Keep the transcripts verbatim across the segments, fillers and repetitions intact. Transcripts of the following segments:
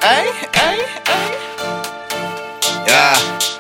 ay, ay, ay. Yeah.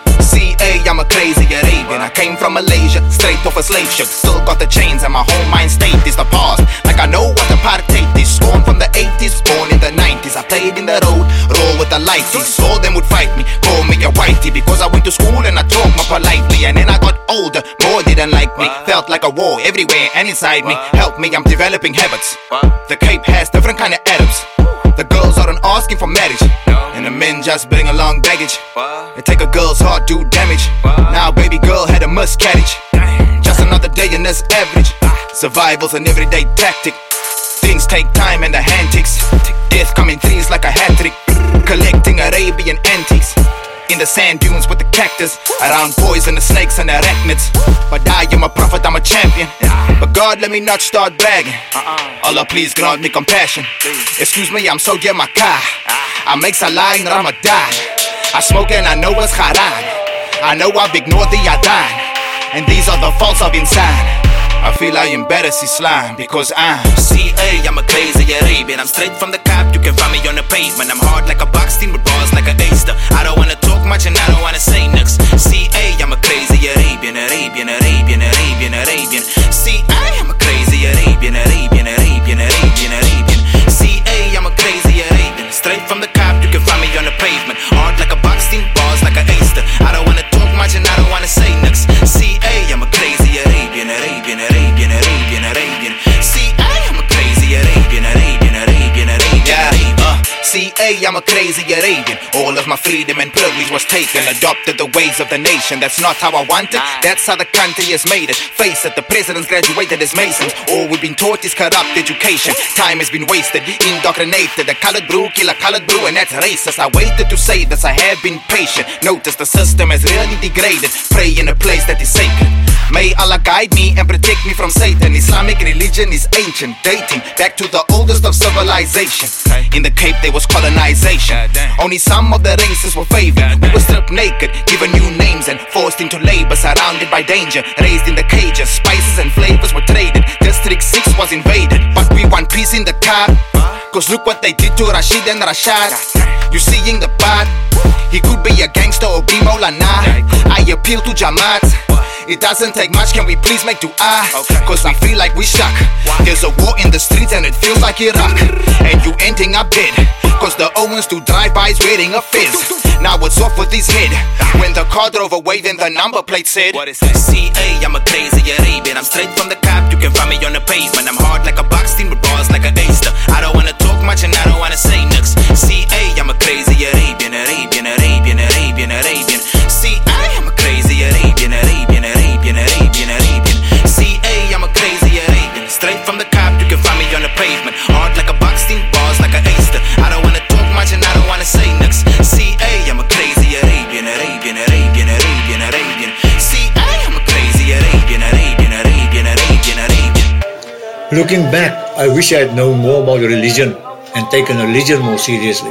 C A, I'm a crazy Arabian. I came from Malaysia, straight off a slave ship. Still got the chains and my home mind state is the past. Like I know what apartheid is. Scorn from the eighties, born in the nineties. I played in the road, roll with the lighties. All them would fight me, call me a whitey, because I went to school and I talked more politely. And then I got older, more didn't like me. Felt like a war everywhere and inside me. Help me, I'm developing habits. The Cape has different kind of Arabs. The girls aren't asking for marriage, and the men just bring along baggage. They take a girl's heart, do damage. Now baby girl had a miscarriage. Just another day in this average. Survival's an everyday tactic. Things take time and the hand ticks. Death come in threes like a hat trick. Collecting Arabian antiques in the sand dunes with the cactus. Around poisonous snakes and arachnids. But I am a prophet, I'm a champion. But God, let me not start bragging. Allah, please grant me compassion. Excuse me, I'm so dear my car. I make salah in Ramadan. I smoke and I know it's haram. I know I've ignored the adhan, and these are the faults of inside. I feel I embarrass Islam because I'm C A, I'm a crazy Arabian. I'm straight from the cop, you can find me on the pavement. I'm hard like a box team with bars like a Easter. I don't wanna talk much and I don't wanna say nux. C A, I'm a crazy Arabian, Arabian, Arabian, Arabian, Arabian. C A, I'm a crazy Arabian, Arabian, Arabian, Arabian, Arabian. C A, I'm a crazy Arabian. Straight from the cop, you can find me on the pavement. Hard like a box team, bars like a Easter. I don't wanna talk much and I don't wanna say nux. C A, I'm a crazy Arabian, Arabian, Arabian, Arabian, Arabian. C A, I'm a crazy Arabian, Arabian, Arabian, Arabian, Arabian. Uh, C A, I'm a crazy Arabian. All of my freedom and privilege was taken. Adopted the ways of the nation. That's not how I want it. That's how the country has made it. Face it, the presidents graduated as Masons. All we've been taught is corrupt education. Time has been wasted, indoctrinated. The colored brew, kill a colored brew, and that's racist. I waited to say this, I have been patient. Notice the system has really degraded. Pray in a place that is sacred. May Allah guide me and protect me from Satan. Islamic religion is ancient, dating back to the oldest of civilization. In the Cape there was colonization. Only some of the races were favored. We were stripped naked, given new names and forced into labor, surrounded by danger. Raised in the cages, spices and flavors were traded. District six was invaded, but we want peace in the car. Cause look what they did to Rashid and Rashad. You seeing the part? He could be a gangster or be Maulana. I appeal to Jamaat. It doesn't take much, can we please make dua? Cause I feel like we stuck. There's a war in the streets and it feels like Iraq. And you ending up dead, cause the Owens to drive-bys wearing a fizz. Now it's off with his head. When the car drove away, then the number plate said, what is that? C A, I'm a crazy Arabian. I'm straight from the cop, you can find me on the pavement. I'm hard like a box team with bars like a Easter. I don't wanna talk much and I don't wanna say nux. C A, I'm a crazy Arabian, Arabian, Arabian, Arabian, Arabian. C A, I'm a crazy Arabian, Arabian, Arabian, Arabian, Arabian. C A, I'm a crazy Arabian. Straight from the cop, you can find me on the pavement. Hard like a box team, bars like a Easter. I don't wanna talk much and I don't wanna say nux. C A, I'm a crazy Arabian, Arabian, Arabian, Arabian, Arabian. C A, I'm a crazy Arabian, Arabian, Arabian, Arabian, Arabian. Looking back, I wish I had known more about religion and taken religion more seriously.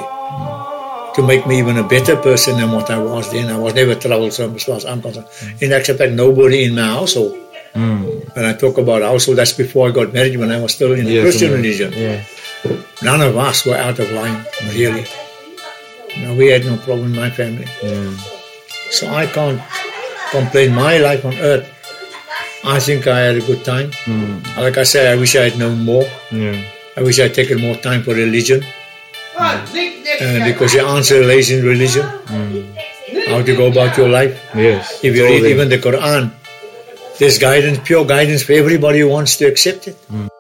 To make me even a better person than what I was then. I was never troublesome as far as I'm concerned. Mm. In actual fact, nobody in my household. Mm. When I talk about household, that's before I got married, when I was still in the yes, Christian religion. Yeah. None of us were out of line, mm. really. No, we had no problem in my family. Mm. So I can't complain. My life on earth, I think I had a good time. Mm. Like I said, I wish I had known more. Yeah. I wish I had taken more time for religion. Mm. Uh, because the answer lays in religion. Mm. How to go about your life. Yes. If you read even the Quran, there's guidance, pure guidance for everybody who wants to accept it. Mm.